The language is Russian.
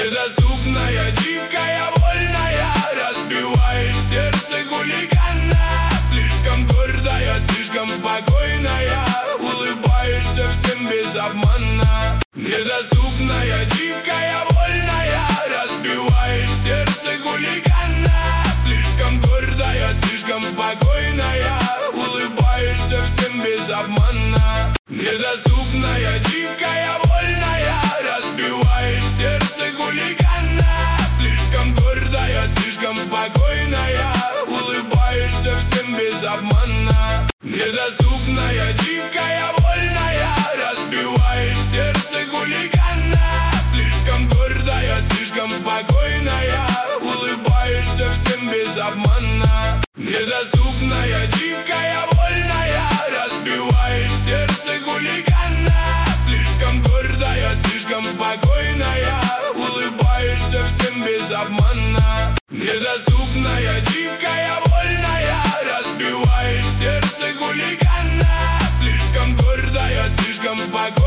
Недоступная, дикая, вольная, разбиваешь сердце хулигана. Слишком гордая, слишком спокойная, улыбаешься всем без обмана. Недоступная, дикая, вольная, разбиваешь сердце хулигана. Слишком гордая, слишком спокойная, улыбаешься всем без обмана. Недоступная, дикая, вольная, разбиваешь сердце хулигана. Слишком гордая, слишком спокойная, улыбаешься всем без обмана. Недоступная, дикая, вольная, разбиваешь сердце хулигана. Слишком гордая, слишком спокойная, улыбаешься всем без обмана. Недоступная, дикая, вольная, разбиваешь сердце хулигана. Слишком гордая, слишком спокойная, улыбаешься всем без обмана. Недоступная, дикая, вольная, разбиваешь сердце хулигана. Слишком гордая, слишком спокойная,